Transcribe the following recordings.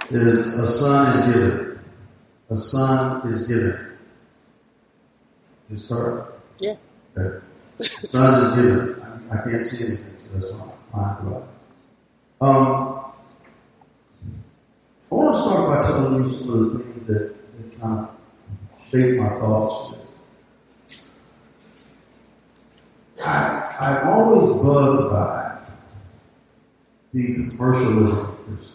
is a son is given. A son is given. You start? Yeah. Okay. Son is given. I can't see anything, so that's why I'm fine. I want to start by telling you some of the things that kind of shape my thoughts. I'm always bugged by the commercialism of Christians.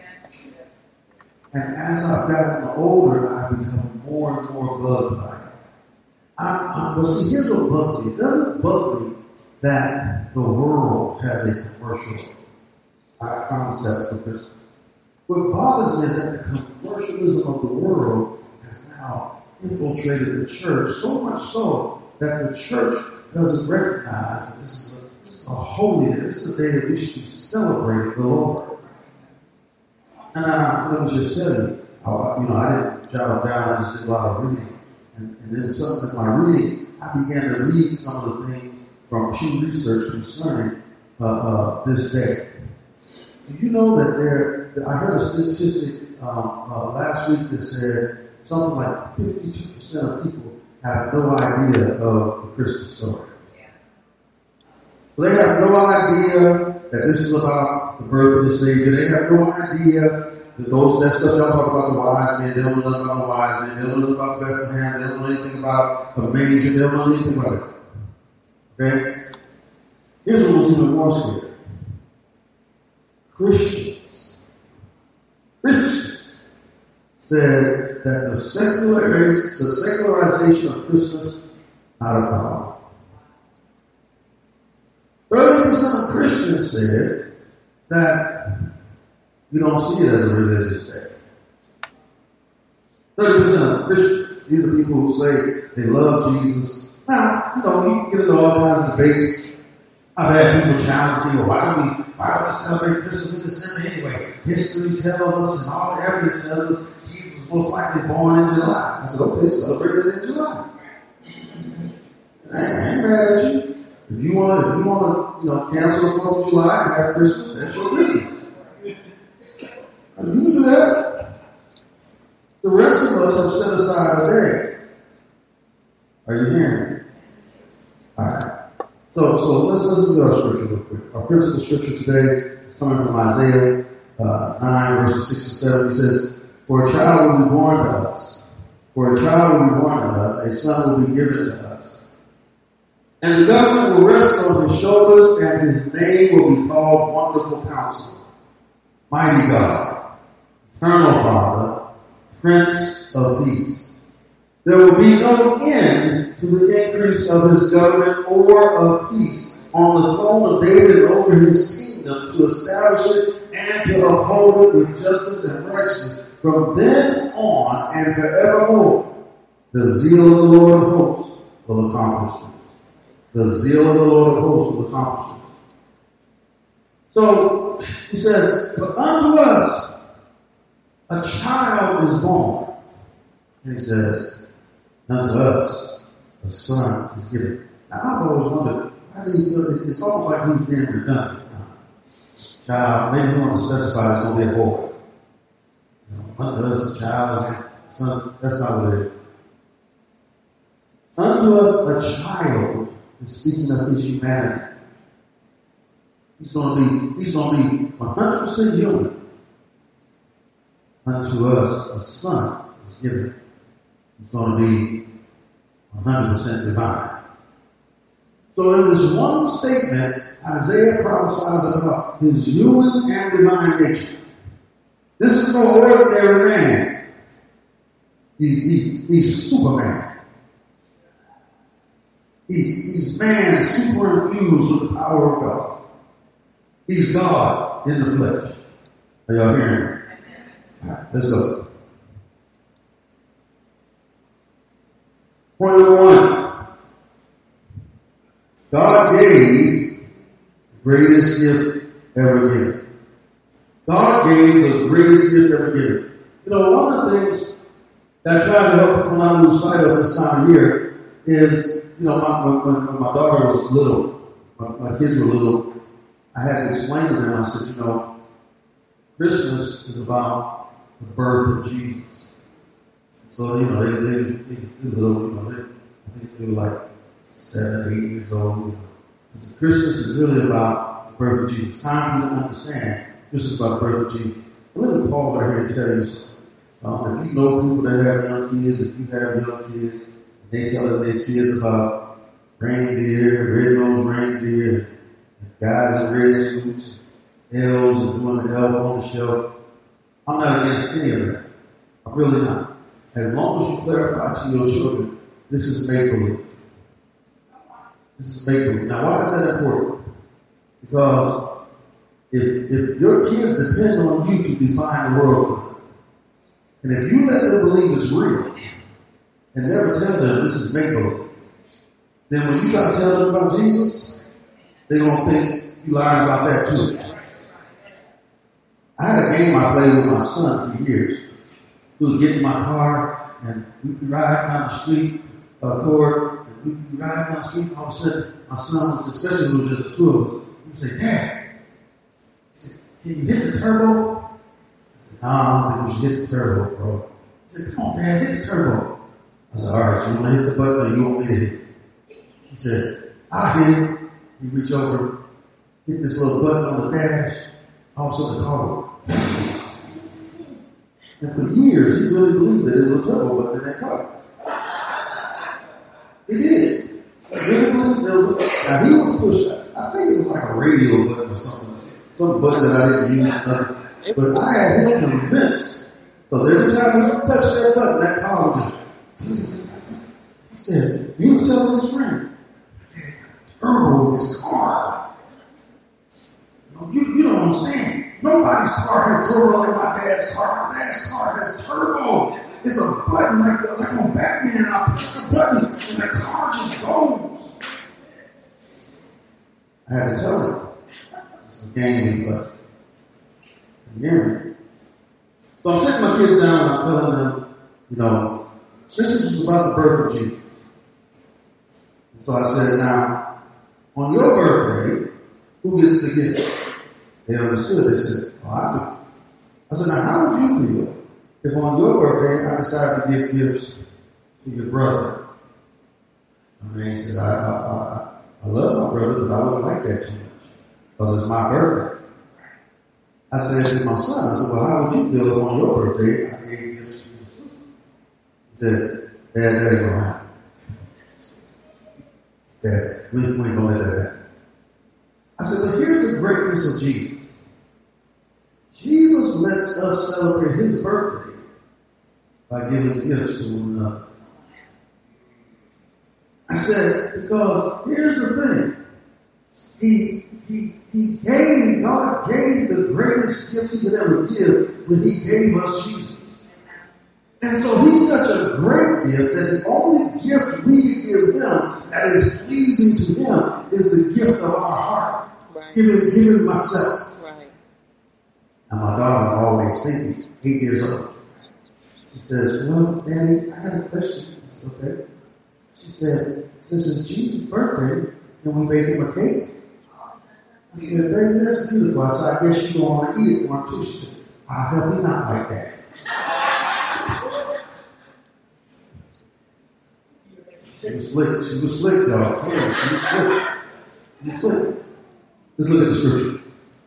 And as I've gotten older, I've become more and more bugged by it. But see, here's what bugs me. It doesn't bug me that the world has a commercial concept for Christmas. What bothers me is that the commercialism of the world has now infiltrated the church, so much so that the church doesn't recognize that this is a holy day. This is a day that we should be celebrating the Lord. And let me just tell you, I didn't jot it down. I just did a lot of reading. And then something in my reading, I began to read some of the things from Pew Research concerning this day. Do you know that I heard a statistic last week that said something like 52% of people have no idea of the Christmas story. So they have no idea that this is about the birth of the Savior. They have no idea that stuff y'all talk about the wise men. They don't know nothing about the wise men. They don't know about Bethlehem. They don't know anything about the manger. They don't know anything about it. Okay? Here's what was even more scary. Christians said that the secularization of Christmas not a problem. 30% of Christians said that you don't see it as a religious day. 30% of Christians, these are people who say they love Jesus. Now, you can get into all kinds of debates. I've had people challenge me, why do we celebrate Christmas in December anyway? History tells us and all the evidence tells us Jesus was most likely born in July. I said, okay, celebrate it in July. I ain't mad at you. If you want to, cancel the 4th of July and have Christmas, that's your business. You can do that. The rest of us have set aside a day. Are you hearing me? All right. So let's listen to our scripture real quick. Our principal scripture today is coming from Isaiah 9, verses 6 and 7. It says, For a child will be born to us. For a child will be born to us. A son will be given to us. And the government will rest on his shoulders, and his name will be called Wonderful Counselor, Mighty God, Eternal Father, Prince of Peace. There will be no end to the increase of his government or of peace on the throne of David and over his kingdom, to establish it and to uphold it with justice and righteousness from then on and forevermore. The zeal of the Lord of hosts will accomplish this. The zeal of the Lord of hosts will accomplish this. So he says, but unto us a child is born. And he says, unto us a son is given. Now I've always wondered, how do you feel? It's almost like he's being redundant. Child, maybe you want to specify it's going to be a boy. Unto us a child is a son. That's not what it is. Unto us a child is speaking of his humanity. He's going to be 100% human. Unto us a son is given. He's going to be 100% divine. So in this one statement, Isaiah prophesies about his human and divine nature. This is no ordinary man. He's Superman. He's man super infused with the power of God. He's God in the flesh. Are y'all hearing me? All right, let's go. Point number 1. God gave the greatest gift ever given. God gave the greatest gift ever given. One of the things that I try to help when I lose sight of this time of year is, when my daughter was little, my kids were little, I had to explain to them, I said, Christmas is about the birth of Jesus. So, they little, I think they were like 7, 8 years old. Because Christmas is really about the birth of Jesus. Time for you to understand this is about the birth of Jesus. Let me pause right here and tell you something. If you know people that have young kids, if you have young kids, they tell their kids about reindeer, red-nosed reindeer, and guys in red suits, elves, and doing the elf on the shelf. I'm not against any of that. I'm really not. As long as you clarify to your children, this is make-believe. This is make-believe. Now, why is that important? Because if your kids depend on you to define the world for them, and if you let them believe it's real and never tell them this is make-believe, then when you try to tell them about Jesus, they're going to think you lying about that too. I had a game I played with my son for years. He was getting in my car, and we'd be riding down the street, Cord, and we'd be riding down the street, and all of a sudden, my son, especially when it was just the two of us, he would say, "Dad," he said, "can you hit the turbo?" "No, I don't think we should hit the turbo, bro." He said, "Come on, Dad, hit the turbo." I said, "All right, so you want to hit the button or you want me to hit it?" He said, "I'll hit it." He reached over, hit this little button on the dash, all of a sudden the car would. And for years, he really believed that it was a turbo button in that car. He did. He really believed there was now he was pushing. I think it was like a radio button or something. Some button that I didn't use. But I had him convinced. Because every time he touched that button, that car would just. He said, he was telling his friend, "Turbo in his car. You don't understand. Nobody's car has turbo like my dad's car. My dad's car has turbo. It's a button like on Batman, and I press the button and the car just goes." I had to tell him. It's a game, but again. So I'm sitting my kids down and I'm telling them, Christmas is about the birth of Jesus. And so I said, now, on your birthday, who gets the gift? They understood. They said, "Oh, I do." I said, "Now, how would you feel if on your birthday I decided to give gifts to your brother?" And he said, I love my brother, but I wouldn't like that too much because it's my birthday. I said to my son, I said, "Well, how would you feel if on your birthday I gave gifts to your sister?" He said, "Dad, that ain't gonna happen. Dad, we ain't gonna let that happen." I said, "But here's the greatness of Jesus. Jesus lets us celebrate his birthday by giving gifts to one another." I said, because here's the thing. God gave the greatest gift he could ever give when he gave us Jesus. And so he's such a great gift that the only gift we can give him that is pleasing to him is the gift of our heart. Right. Giving myself. Right. And my daughter always thinking, 8 years old. She says, "Well, Daddy, I got a question." I said, "Okay." She said, "Since it's Jesus' birthday, can we bake him a cake?" I said, "Baby, that's beautiful." I said, "I guess you don't want to eat it for him too." She said, "I'll help you not like that." She was slick. She was slick, y'all. She was slick. She was slick. Let's look at the scripture.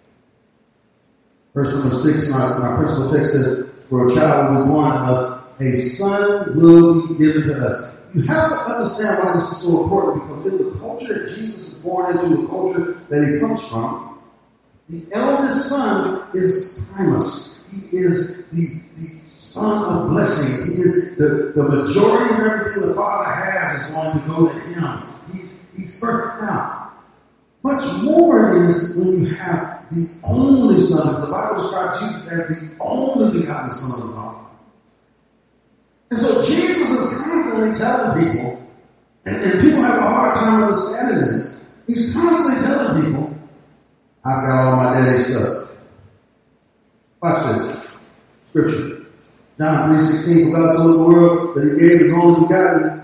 Verse number 6 in our principal text says, "For a child will be born to us, a son will be given to us." You have to understand why this is so important, because in the culture that Jesus is born into, the culture that he comes from, the eldest son is Primus. He is the son of blessing. He is the majority of everything the Father has is going to go to him. He's first. Now, much more is when you have the only son. Because the Bible describes Jesus as the only begotten Son of the Father. And so Jesus is constantly telling people, and people have a hard time understanding this. He's constantly telling people, "I've got all my daddy's stuff." Watch this. Scripture. John 3:16, "For God so loved the world that he gave his only begotten,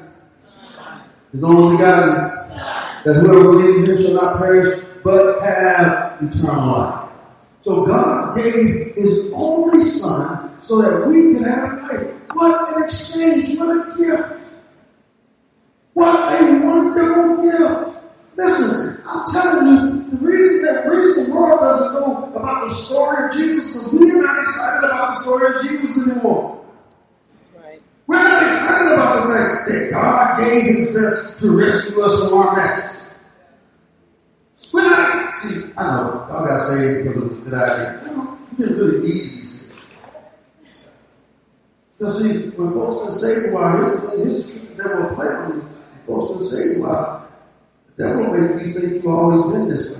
that whoever believes in him shall not perish, but have eternal life." So God gave his only son so that we could have life. What an exchange, what a gift. What a wonderful gift. Listen, I'm telling you, the reason the world doesn't know about the story of Jesus is because we're not excited about the story of Jesus anymore. Right. We're not excited about the fact that God gave his best to rescue us from our mess. We're not excited. See, I know, y'all got saved because of the good idea. No, you didn't really need to be saved. Because see, when folks been saved a while, here's the truth, the devil will play on you. When folks been saved a while, the devil will make you think you've always been this way.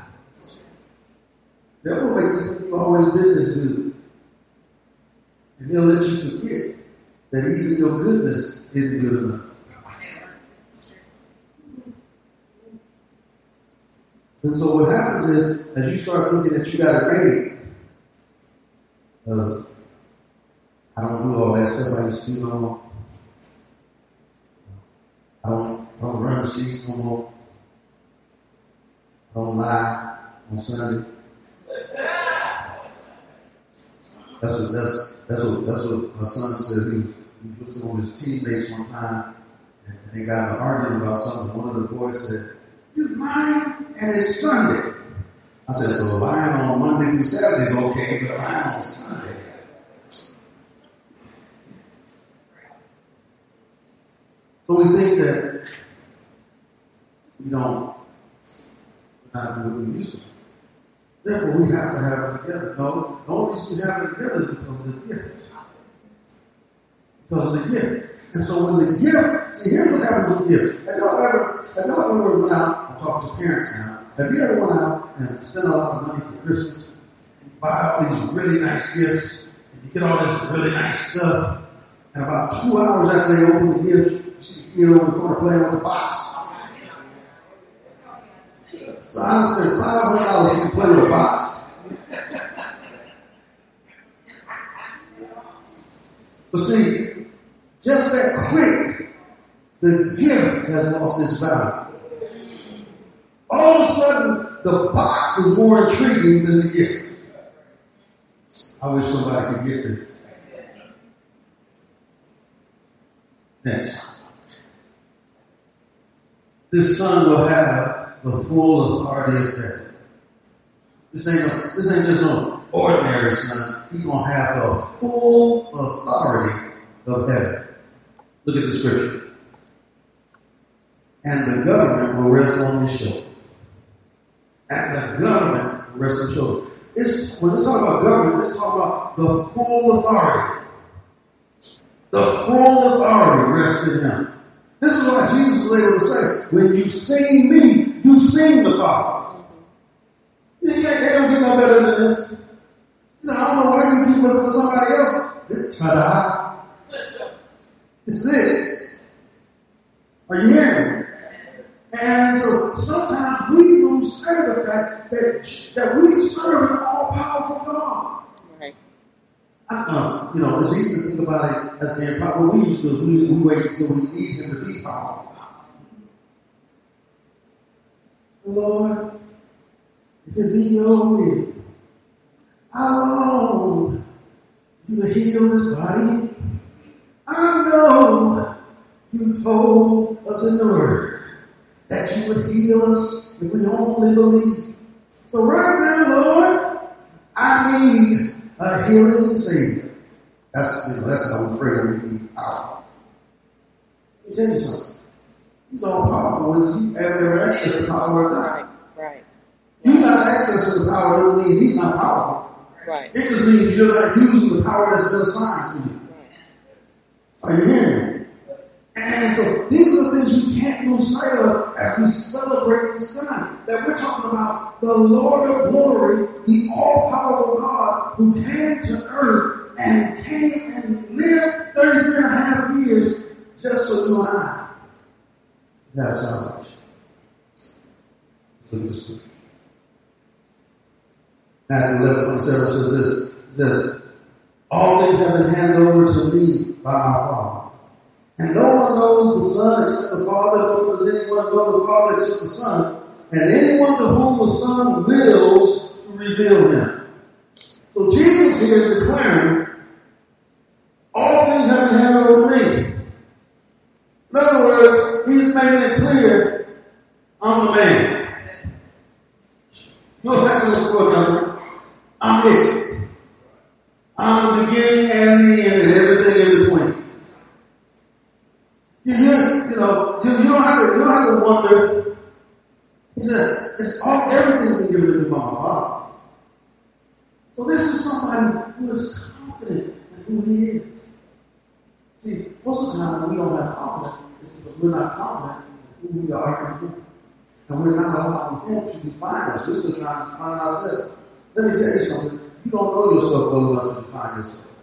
The devil will make you think you've always been this good. And he'll let you forget that even your goodness isn't good enough. And so what happens is, as you start thinking that you got it made, I don't do all that stuff I used to do no more. I don't run the streets no more. I don't lie on Sunday. That's what my son said. He was listening with his teammates one time, and they got in an argument about something. One of the boys said, "You lying, and it's Sunday." I said, "So lying on Monday through Saturday is okay, but lying on Sunday." So we think that we're not what we used to. Therefore, we have to have it together. No, the only reason we have it together is because of the gift. Because of the gift. And so when the gift, see, here's what happens with the gift. Have y'all ever went out, I talk to parents now, have you ever went out and spent a lot of money for Christmas, and you buy all these really nice gifts, and you get all this really nice stuff, and about 2 hours after they open the gifts, you see the kid over the corner playing with the box. So I spent $500 to play with a box. But see, just that quick, the gift has lost its value. All of a sudden, the box is more intriguing than the gift. I wish somebody could get this. Next. This son will have the full authority of heaven. This ain't just no ordinary son. He's going to have the full authority of heaven. Look at the scripture. And the government will rest on his shoulders. And the government will rest on his shoulders. When it's talking about government, it's talking about the full authority. The full authority rests in him. This is why Jesus was able to say, when you've seen me, you've seen the Father. They don't get no better than this. He said, I don't know why you keep looking for somebody else. Ta-da. It's it. Are you hearing me? And so sometimes we lose sight of the fact that we serve an all-powerful God. Right. It's easy to think about it as being powerful. What we used to do is we wait until we need him to be powerful. Lord, if it be your will, I long you to heal this body. I know you told us in the word that you would heal us if we only believe. So right now, Lord, I need a healing Savior. That's how we pray when we need power. Let me tell you something. He's all powerful. Whether you ever access the power or not. Right. You not accessing the power doesn't mean he's not powerful. Right. It just means you're not using the power that's been assigned to you. Right. Are you hearing me? And so these are the things you can't lose sight of as we celebrate this time. That we're talking about the Lord of glory, the all-powerful God who came to earth and came and lived 33 and a half years just so you and I have salvation. Let's look at this scripture. Matthew 11:27 says this. It says, all things have been handed over to me by my Father. And no one knows the Son except the Father, nor does anyone know the Father except the Son. And anyone to whom the Son wills to reveal him. is declaring, all things have been handed over to me. In other words, he's making it clear, I'm the man. You don't have to look for another. I'm it. I'm the beginning and the end and everything in between. You don't have to wonder. He said, everything's been given to me by my Father. So this is somebody who is confident in who he is. See, most of the time when we don't have confidence, it's because we're not confident in who we are in him. And we're not allowing him to define us. We're still trying to define ourselves. Let me tell you something. You don't know yourself well enough to define yourself.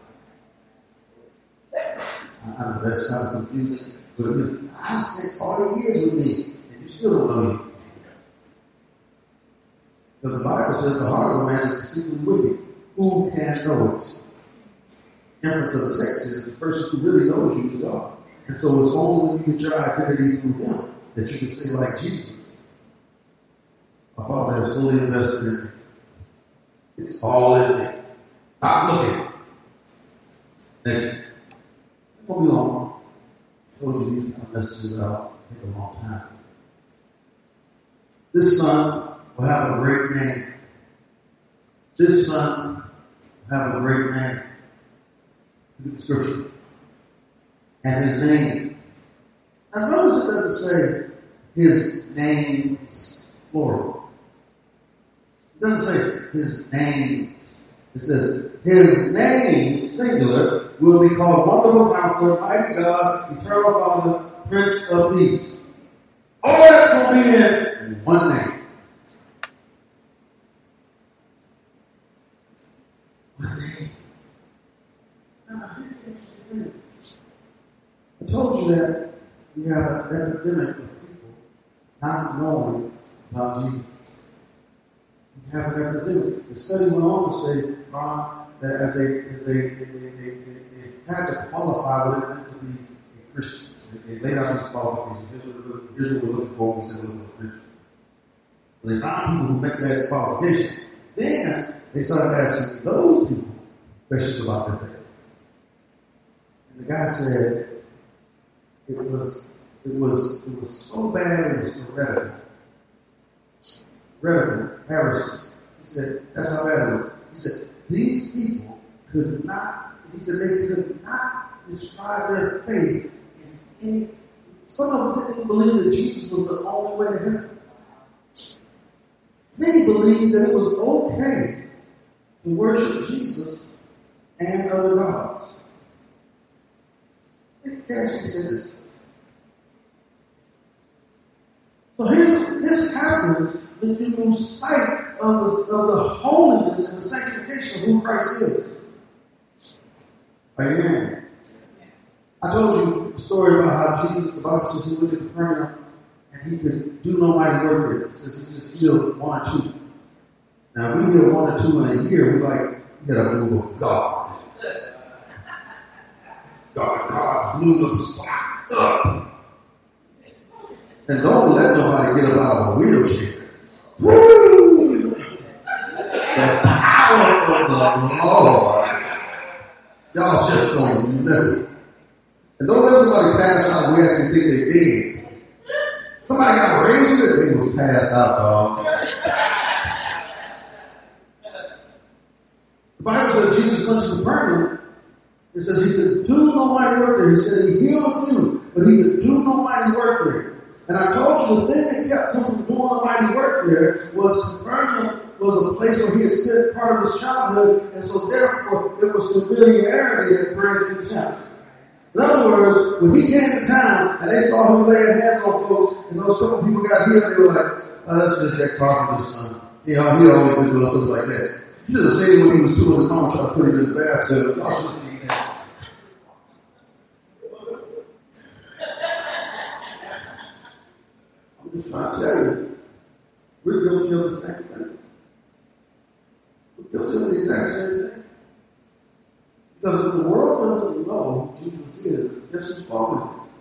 I know that's kind of confusing, but I spent 40 years with me, and you still don't know you. Because the Bible says the heart of a man is deceitfully wicked. Who can know it? Inference of the text is the person who really knows you is God. And so it's only when you get your identity through him that you can say like Jesus. My Father has fully invested in me. It's all in me. Stop looking. Next. It won't be long. I told you these kind of messages out take a long time. This son will have a great name. This son will have a great name. Look at the scripture. And his name. Now notice it doesn't say his name's plural. It doesn't say his names. It says his name, singular, will be called Wonderful Counselor, Mighty God, Eternal Father, Prince of Peace. All that's going to be in one name. One name. Now, here's the interesting thing. I told you that we have an epidemic of people not knowing about Jesus. We have an epidemic. The study went on to say, Ron, that as they had to qualify what it meant to be a Christian. So they laid out these qualifications. Here's what we're looking for when we say we're looking for Christians. So they found people who met that qualification. Then they started asking those people questions about their faith. And the guy said, it was so bad it was heretical. Heretical, heresy. He said, that's how bad it was. He said, these people could not, he said they could not describe their faith in any, some of them didn't believe that Jesus was the only way to heaven. Many believed that it was okay to worship Jesus and other gods. They actually said this. So this happens when you lose sight of the holiness and the sanctification of who Christ is. Amen. I told you a story about how Jesus, the Bible says he went to Capernaum and he could do no mighty work there. It says he just healed one or two. Now we heal one or two in a year, we get a move of God. God blew the spot up. And don't let nobody get up out of a wheelchair. Woo! The power of the Lord. Y'all just don't know. And don't let somebody pass out where they think they did. Somebody got raised with it, they was passed out, dog. The Bible says Jesus went to Capernaum. It says he could do no mighty work there. He said he healed a few, but he could do no mighty work there. And I told you the thing that kept him from doing a mighty work there was Capernaum was a place where he had spent part of his childhood, and so therefore it was familiarity that bred contempt. In other words, when he came to town and they saw him laying hands on folks, and those couple people got healed, they were like, "Oh, that's just that carpenter's son. He always been doing something like that." You should have seen when he was 2 in the mom trying to put him in the bathtub. Y'all should have seen that. I'm just trying to tell you, we're guilty of the same thing. We're guilty of the exact same thing. Because if the world doesn't know who Jesus is, guess who's following us?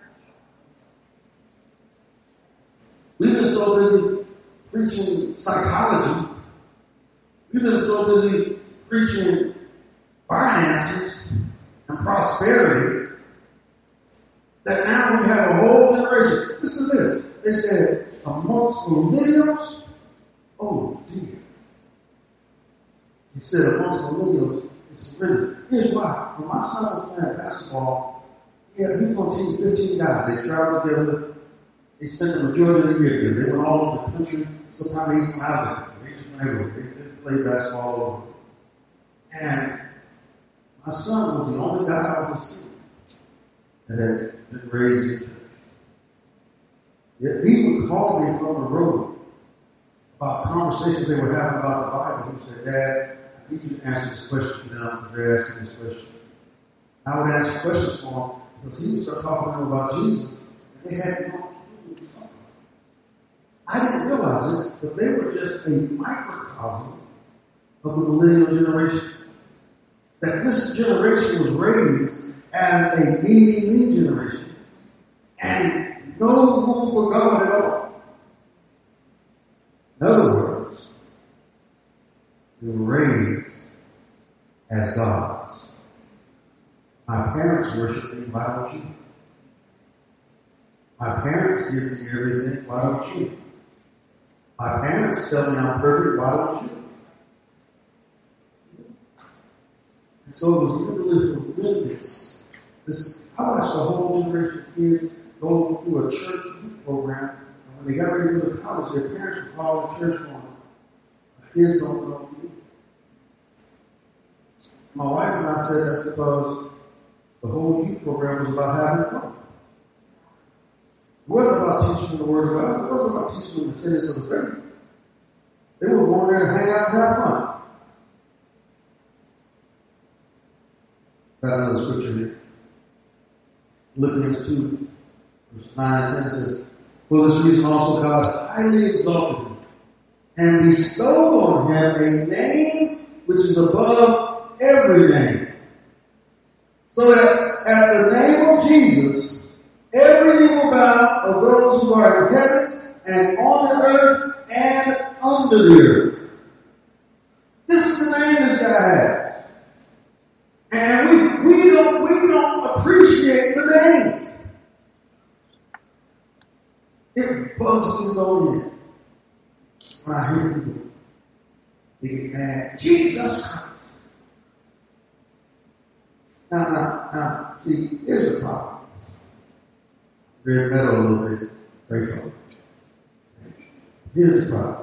We've been so busy preaching psychology. We've been so busy preaching finances and prosperity that now we have a whole generation. Listen to this. They said, amongst millennials, oh dear. He said, amongst millennials, it's risen. Here's why. When my son was playing basketball, he was on a team of 15 guys. They traveled together. They spent the majority of the year together. They went all over the country. Sometimes they even out of the country. They just went everywhere. They played basketball all over. And my son was the only guy on his team that had been raised in church. Yet he would call me from the road about conversations they were having about the Bible. He would say, Dad, I need you to answer this question for them because they're asking this question. I would ask questions for him because he would start talking to them about Jesus, and they had no clue what he was talking about. I didn't realize it, but they were just a microcosm of the millennial generation. That this generation was raised as a me generation, and no room for God at all. In other words, we were raised as gods. My parents worship me, why don't you? My parents give me everything, why don't you? My parents tell me I'm perfect, why don't you? And so it was literally horrendous. I watched the whole generation of kids go through a church youth program, and when they got ready to go to college, their parents would call the church for them. The kids don't know me. My wife and I said that's because the whole youth program was about having fun. It wasn't about teaching the Word of God. It wasn't about teaching them the tenets of the faith. They were going there to hang out and have fun. Got another scripture here. Philippians 2, verse 9 and 10 says, for this reason also God highly exalted him and bestowed on him a name which is above every name. So that at the name of Jesus, every knee will bow of those who are in heaven and on the earth and under the earth. This is the name this guy has. And we don't appreciate the name. It bugs me to go in when I hear people get mad. Jesus Christ. Now, see, here's the problem. Red metal a little bit, grateful. Here's the problem.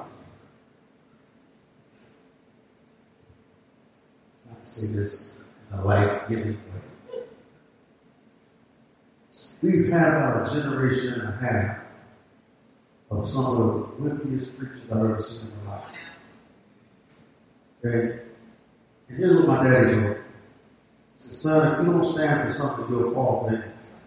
I'm not to say this in a life-giving way. We've had about a generation and a half of some of the wimpiest preachers I've ever seen in my life. Okay? And here's what my daddy told me. He said, son, if you don't stand for something, you'll fall for it.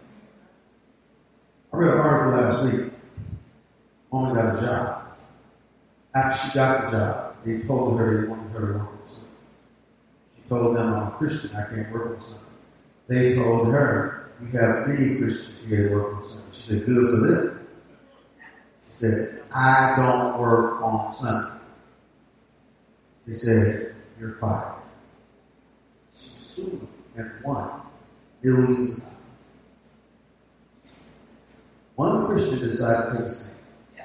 I read an article last week. Woman got a job. After she got the job, they told her they wanted her to work on something. She told them, I'm a Christian, I can't work on something. They told her, we have many Christians here to work on something. She said, good for them. She said, I don't work on Sunday. They said, you're fired. She sued them and won billions of dollars. One Christian decided to take a stand.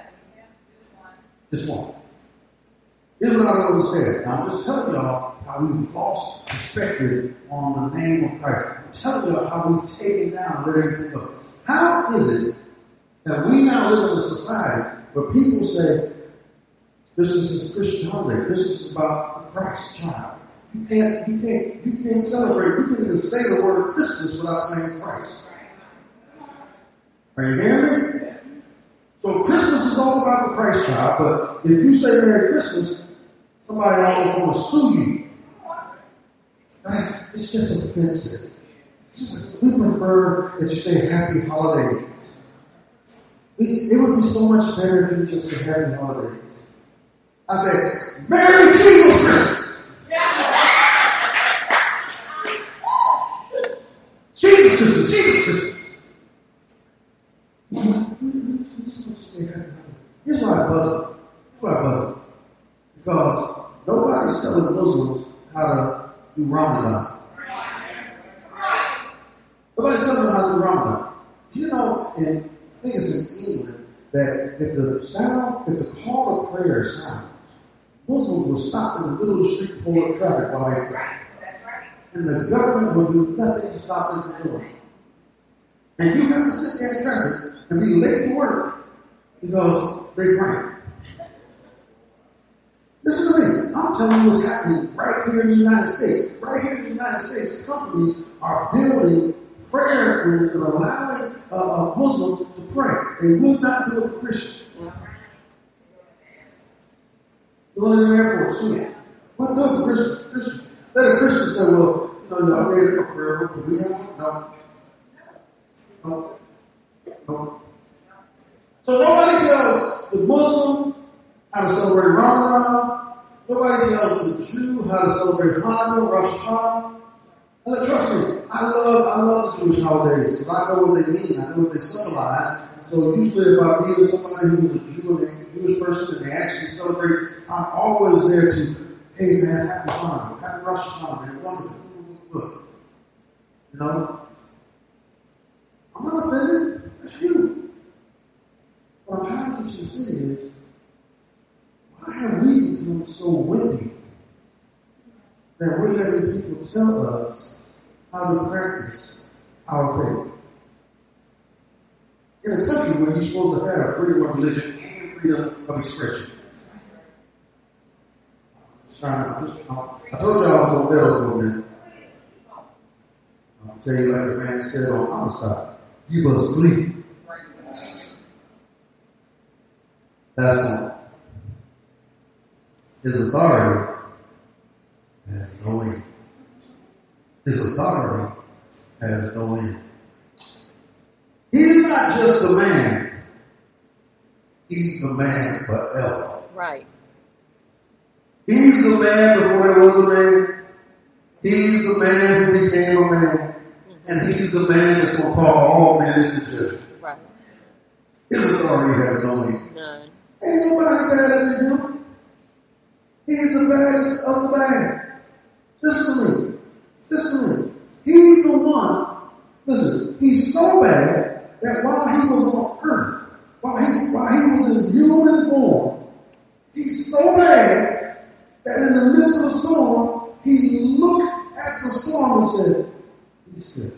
Just one. Here's what I understand. Now, I'm just telling y'all how we've lost perspective on the name of Christ. I'm telling y'all how we've taken down and let everything go. How is it that we now live in a society where people say, this is a Christian holiday. This is about the Christ child. You can't celebrate. You can't even say the word Christmas without saying Christ. Are you hearing me? So Christmas is all about the Christ child, but if you say Merry Christmas, somebody almost want to sue you. It's just offensive. We prefer that you say Happy Holidays. It would be so much better if you just said Happy Holidays. I say, Merry Jesus Christmas! Jesus Christmas! Jesus Christmas! Here's why I bug it. Because nobody's telling Muslims how to do Ramadan. Nobody's telling them how to do Ramadan. Do you know, and I think it's in England, that if the call to prayer sounds, Muslims will stop in the middle of the street pulling up traffic while they pray. That's right. And the government will do nothing to stop them from doing it. And you have to sit there in traffic and be late for work because they pray. Listen to me. I'm telling you what's happening right here in the United States. Right here in the United States, companies are building prayer rooms and allowing Muslims to pray. They will not do it for Christians. Going in the airport soon. We'll do it for Christians. Let a Christian say, well, y'all made it a prayer room. Can we have one? No. So nobody tells the Muslim how to celebrate Ramadan. Nobody tells the Jew how to celebrate Hanukkah, Rosh Hashanah. And trust me, I love the Jewish holidays because I know what they mean. I know what they symbolize. So usually if I meet with somebody who's a Jew and a Jewish person and they actually celebrate, I'm always there to, hey man, happy Hanukkah, happy Rosh Hashanah, man, wonderful. Look. I'm not offended. That's you. What I'm trying to get you to see is, why have we become so windy that we're letting people tell us how to practice our faith? In a country where you're supposed to have freedom of religion and freedom of expression. I told you I was going to battle for a minute. I'll tell you like the man said on homicide. You must flee. That's one. His authority has no end. His authority has no end. He's not just the man. He's the man forever. Right. He's the man before there was a man. He's the man who became a man. And he's the man that's going to call all men into judgment. Right. His authority has no end. None. Ain't nobody better than him. He's the baddest of the bad. Listen to me. He's the one. Listen, he's so bad that while he was on earth, while he was in human form, he's so bad that in the midst of the storm, he looked at the storm and said, be still.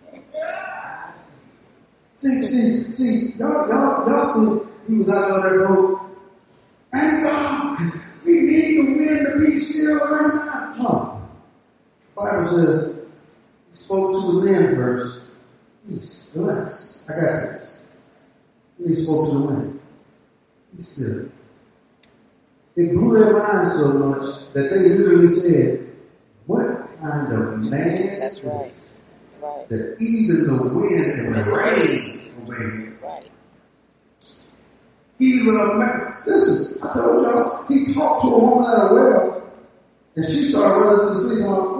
See, y'all think he was out on that boat. Thank God, we need the wind to be still right now. No. The Bible says, he spoke to the wind first. Peace, relax, I got this. Then he spoke to the wind. Be still. It blew their mind so much that they literally said, what kind of man That's is right. this? That's right. That even the wind and the rain obey him. Right. He's a man. Listen, I told y'all, he talked to a woman at a well, and she started running to the sleep on,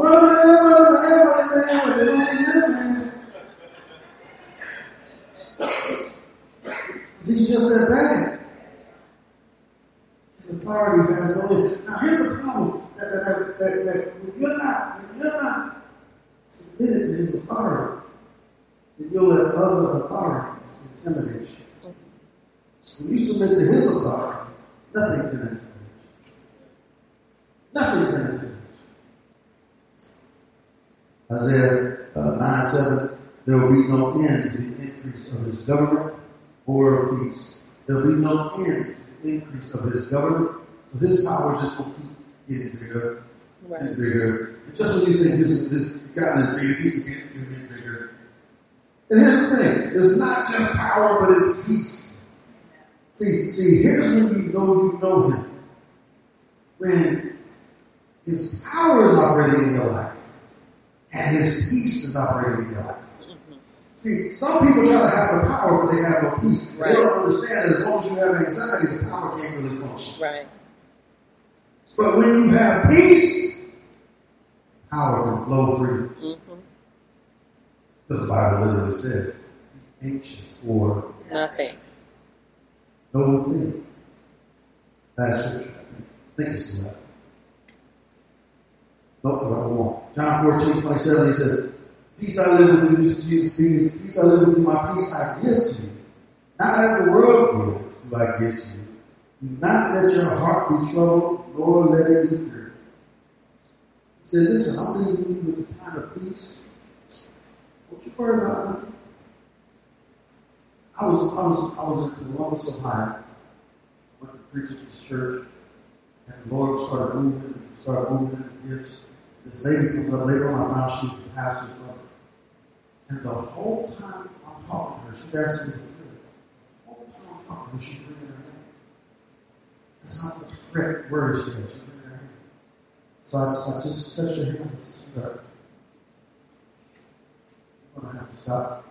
man. He's just that bad. His authority has no limit. Now here's the problem that when you're not submitted to his authority, then you'll let other authorities intimidate you. When you submit to his authority, nothing can intimidate you. Nothing can intimidate you. Isaiah 9:7, there will be no end to the increase of his government or of peace. There will be no end to the increase of his government. So his power is just going to keep getting bigger and bigger. And just when you think this gotten as big as he can get bigger. And here's the thing, it's not just power, but it's peace. See, here's when you know him. When his power is operating in your life, and his peace is operating in your life. Mm-hmm. See, some people try to have the power, but they have no peace. Right. They don't understand that as long as you have anxiety, the power can't really function. Right. But when you have peace, power can flow freely. Mm-hmm. The Bible literally says, be anxious for nothing. No thing. That's scripture. I think it's the Nope, I won't. John 14:27, he says, Peace I live with you, Jesus means peace I live with you, my peace I give to you. Not as the world gives, do I give to you. Do not let your heart be troubled, nor let it be feared. He said, listen, I'm leaving you with the kind of peace. Don't you worry about nothing. I was in Columbus, Ohio. Went to preach at this church, and the Lord started moving in the gifts. This lady comes up later on, I found she was the pastor's mother. And the whole time I'm talking to her, she's asking me for prayer. The whole time I'm talking to her, she's bringing her hand. That's how much fret words she has. She's bringing her hand. So I just touched her hand and said, sweetheart, I'm going to have to stop.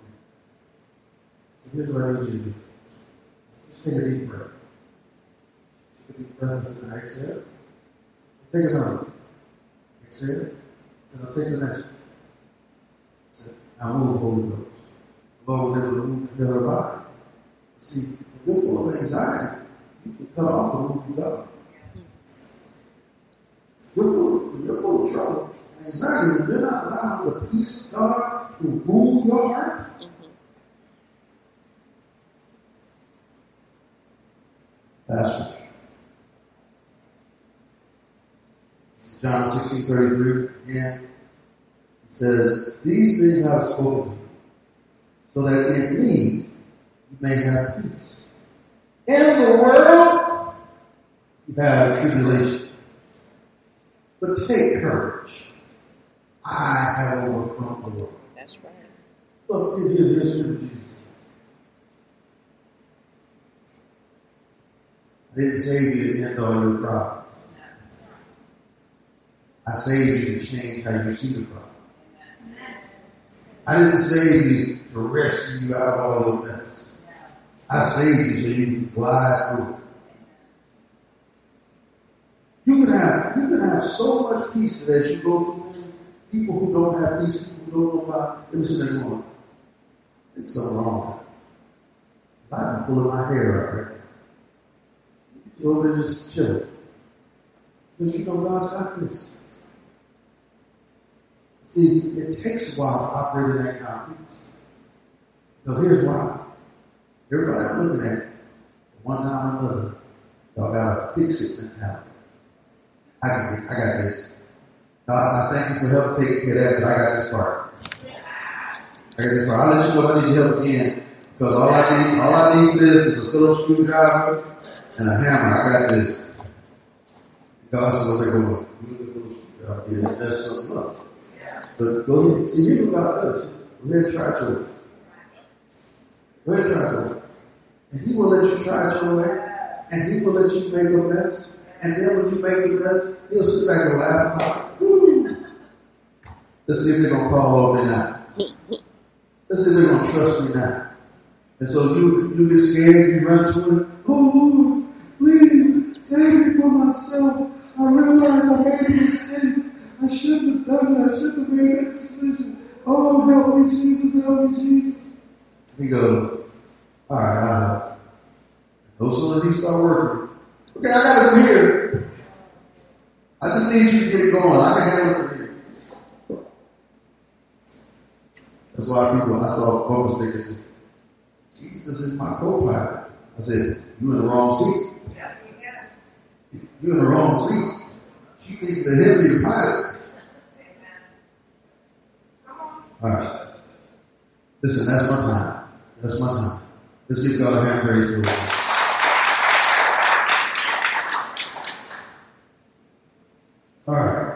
So here's what I need you to do. Just take a deep breath. Take a deep breath and exhale. Take another. Exhale. Then I'll take the next one. So now move Holy Ghost. The Lord was able to move the other body. See, if you're full of anxiety, you can cut off the move you love. When you're full of trouble and anxiety, when you're not allowing the peace of God to rule your heart, that's what John 16:33 again. It says, these things I have spoken to you, so that in me you may have peace. In the world you have tribulation. But take courage. I have overcome the world. That's right. So here's what Jesus. I didn't save you to end all your problems. I saved you to change how you see the problem. I didn't save you to rescue you out of all your mess. I saved you so you can glide through it. You can have so much peace that as you go through things, people who don't have peace, people who don't know about, they're sitting there going, it's something wrong. If I've been pulling my hair out right now, you're over there just chilling. Because you know God's got this. See, it takes a while to operate in that kind of peace. Because here's why. Everybody I'm looking at, one time or another, y'all got to fix it mentality. I got this. God, I thank you for help taking care of that, but I got this part. I got this part. I'll let you know if I need help again. Because all I need for this is a Phillips screwdriver and a hammer. I got this. God says, okay, go on. You need a Phillips screwdriver here. That's something up. But go ahead. See, here's what God does. Go ahead and try it your way. Go ahead and try it your way. And He will let you try it your way. And He will let you make a mess. And then when you make the mess, He'll sit back and laugh about it. Woo. Let's see if they're going to call on me now. Let's see if they're going to trust me now. And so you get scared, you run to Him. Oh, please, save me from myself. I realize I made a mistake. I shouldn't have done it. I shouldn't have made that decision. Oh, help me, Jesus, help me, Jesus. He goes, all right, no sooner than He start working. Okay, I got it from here. I just need you to get it going. I can handle it from here. That's why I saw bumper stickers say, Jesus is my co-pilot. I said, you in the wrong seat. You in the wrong seat. You need to help your pilot. All right. Listen, that's my time. That's my time. Let's give God a hand praise for it. All right.